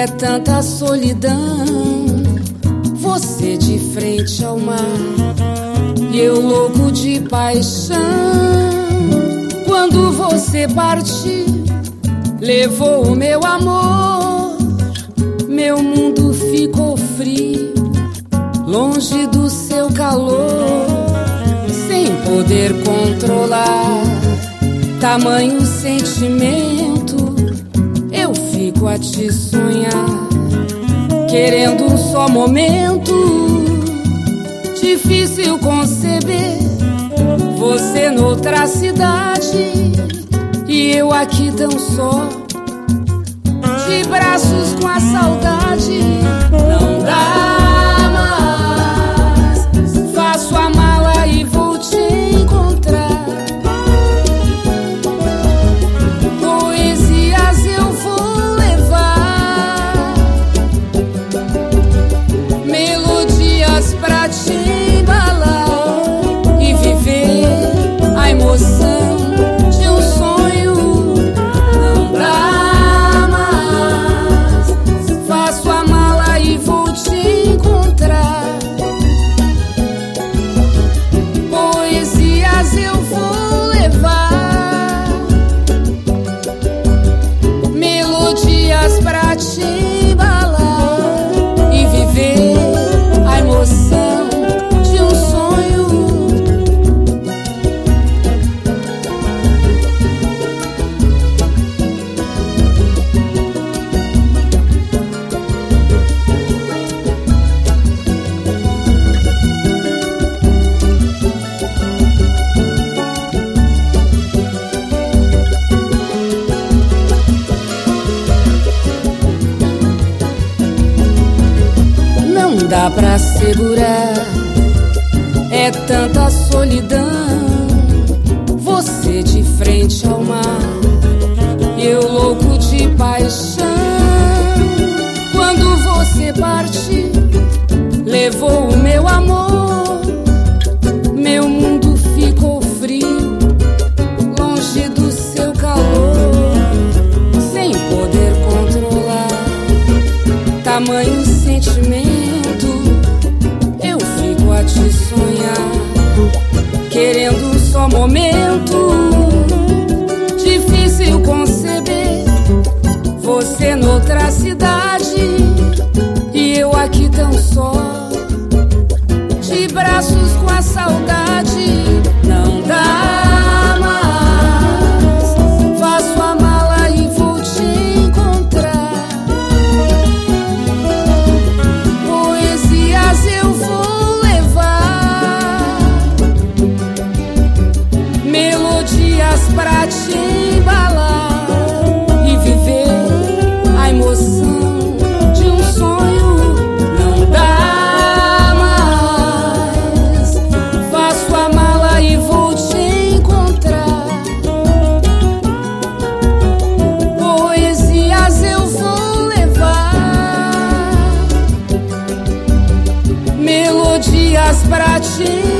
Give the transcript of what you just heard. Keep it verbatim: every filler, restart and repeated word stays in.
É tanta solidão, você de frente ao mar e eu louco de paixão. Quando você partiu, levou o meu amor, meu mundo ficou frio, longe do seu calor, sem poder controlar tamanho sentimento. Eu fico a te sonhar, querendo um só momento. Difícil conceber você noutra cidade e eu aqui tão só, de braços com a saudade. Não dá mais, faço a mala e vou te encontrar. Poesias eu vou levar, melodias pra te embalar e viver a emoção de um sonho. Não dá mais, faço a mala e vou te encontrar. Poesias eu vou levar, melodias pra te embalar e viver a emoção de um sonho. Não dá pra segurar, é tanta solidão, você de frente ao mar e eu louco de paixão. Quando você partiu, levou o meu amor, meu mundo ficou frio, longe do seu calor, sem poder controlar tamanho sentimento. Eu fico a te sonhar, querendo um só momento. Difícil conceber você noutra cidade e eu aqui tão só, de braços com a saudade. Não dá mais, faço a mala e vou te encontrar. Poesias eu vou levar, melodias pra te embalar e viver a emoção de um sonho. Não dá mais, faço a mala e vou te encontrar. Poesias eu vou levar, melodias pra te